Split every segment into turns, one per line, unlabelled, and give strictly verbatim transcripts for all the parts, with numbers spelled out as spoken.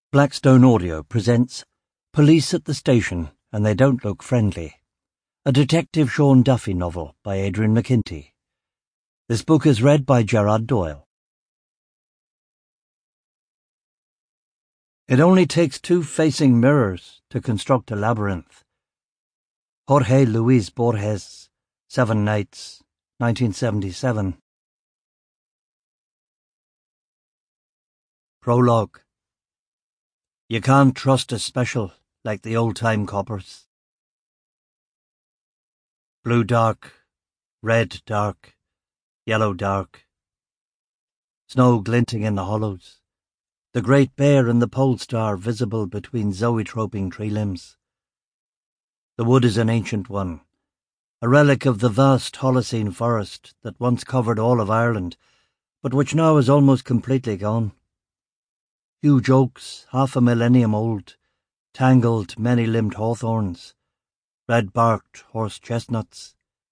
Blackstone Audio presents Police at the Station and They Don't Look Friendly, a Detective Sean Duffy novel by Adrian McKinty. This book is read by Gerard Doyle. It only takes two facing mirrors to construct a labyrinth. Jorge Luis Borges, Seven Nights, nineteen seventy-seven. Prologue. You can't trust a special like the old-time coppers. Blue dark, red dark, yellow dark. Snow glinting in the hollows. The Great Bear and the Pole Star visible between zoetroping tree limbs. The wood is an ancient one, a relic of the vast Holocene forest that once covered all of Ireland, but which now is almost completely gone. Huge oaks, half a millennium old, tangled, many-limbed hawthorns, red-barked horse chestnuts.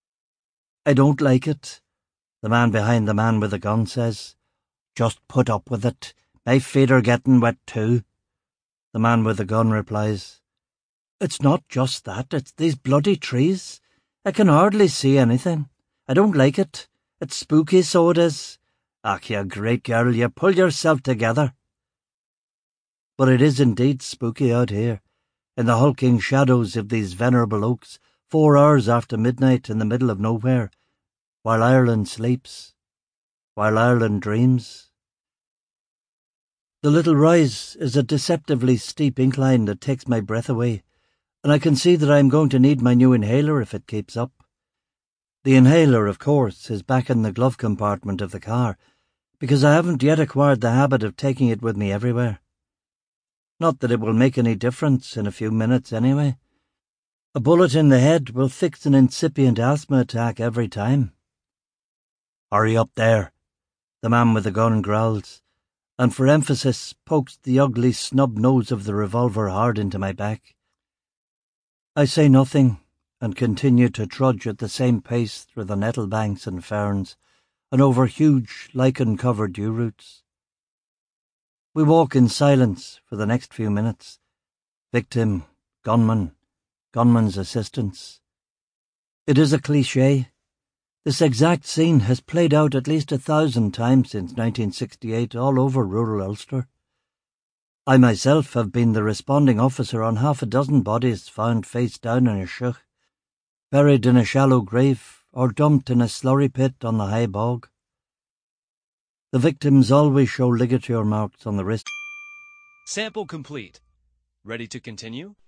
I don't like it, the man behind the man with the gun says. Just put up with it. My feet are getting wet too. The man with the gun replies, It's not just that, it's these bloody trees. I can hardly see anything. I don't like it. It's spooky, so it is. Ach, you great girl, you pull yourself together. But it is indeed spooky out here, in the hulking shadows of these venerable oaks, four hours after midnight in the middle of nowhere, while Ireland sleeps, while Ireland dreams. The little rise is a deceptively steep incline that takes my breath away, and I can see that I am going to need my new inhaler if it keeps up. The inhaler, of course, is back in the glove compartment of the car, because I haven't yet acquired the habit of taking it with me everywhere. Not that it will make any difference in a few minutes anyway. A bullet in the head will fix an incipient asthma attack every time. Hurry up there, the man with the gun growls, and for emphasis pokes the ugly snub nose of the revolver hard into my back. I say nothing and continue to trudge at the same pace through the nettle banks and ferns and over huge lichen-covered dew roots. We walk in silence for the next few minutes. Victim, gunman, gunman's assistants. It is a cliché. This exact scene has played out at least a thousand times since nineteen sixty-eight all over rural Ulster. I myself have been the responding officer on half a dozen bodies found face down in a shuk, buried in a shallow grave or dumped in a slurry pit on the high bog. The victims always show ligature marks on the wrist.
Sample complete. Ready to continue?